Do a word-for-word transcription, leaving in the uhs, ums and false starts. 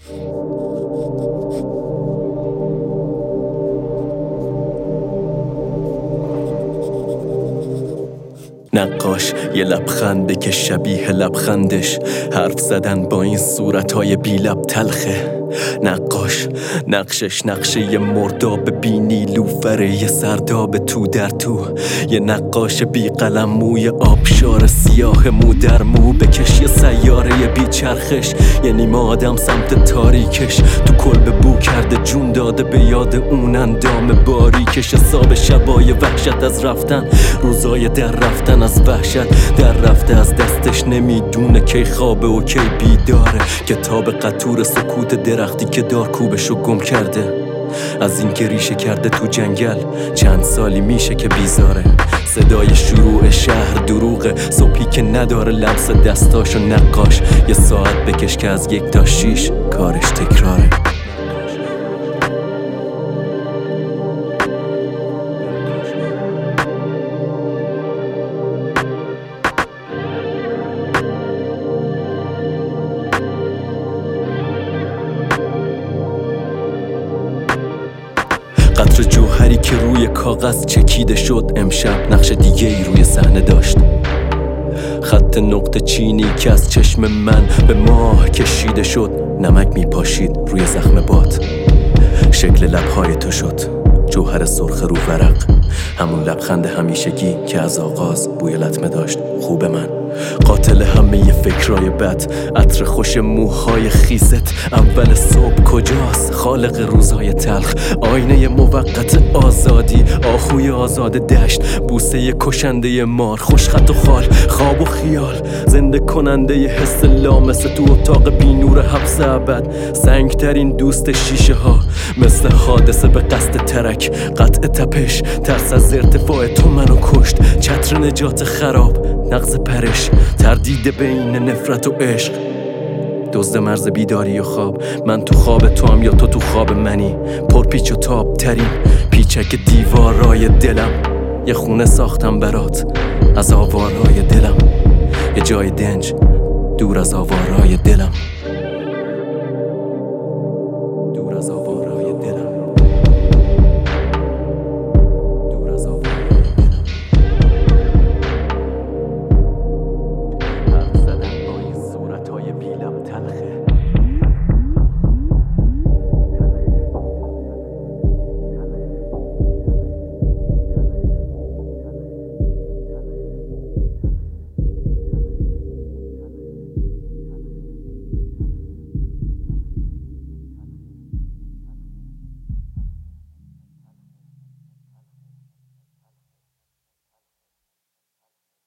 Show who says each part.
Speaker 1: نقاش یه لبخنده که شبیه لبخندش حرف زدن با این صورتهای بی لب تلخه. نقاش نقشش نقشه یه مرداب بی نیلوفره، یه سرداب تو در تو، یه نقاش بی قلم موی آبشار سیاه مو در مو بکش، یه سیاره بی چرخش، یه نیمه آدم سمت تاریکش، تو کلبه بو کرده جون داده به یاد اون اندام باریکش. حساب شبای وحشت از رفتن، روزای در رفتن از وحشت، در رفته از دستش نمیدونه کی خوابه و کی بیداره. کتاب قطور سکوت درختی که دار کوبشو گم کرده، از این که ریشه کرده تو جنگل چند سالی میشه که بیزاره. صدای شروع شهر دروغه، صبحی که نداره لمس دستاشو. نقاش یه ساعت بکش که از یک تا شیش کارش تکراره. قطر جوهری که روی کاغذ چکیده شد امشب نقش دیگه ای روی صحنه داشت. خط نقطه چینی که از چشم من به ماه کشیده شد، نمک میپاشید روی زخم باد. شکل لبهای تو شد جوهر سرخ رو ورق، همون لبخند همیشگی که از آغاز بوی لطمه داشت. خوب من قاتل همه ی فکرای بد، عطر خوش موهای خیست. اول صبح کجاست خالق روزای تلخ؟ آینه موقت آزادی، آهوی آزاد دشت، بوسه کشنده مار، خوشخط و خال، خواب و خیال، زنده کننده ی حس لامسه تو اتاق بی نور حبس ابد. سنگترین دوست شیشه ها، مثل حادثه به قصد ترک، قطع تپش، ترس از ارتفاع تو منو کشت. چتر نجات خراب، نغز پرش، تردید بین نفرت و عشق. دزد مرز بیداری و خواب، من تو خواب تو هم یا تو تو خواب منی. پرپیچ و تاب ترین پیچک دیوارای دلم، یه خونه ساختم برات از آوارای دلم، یه جای دنج دور از آوارای دلم.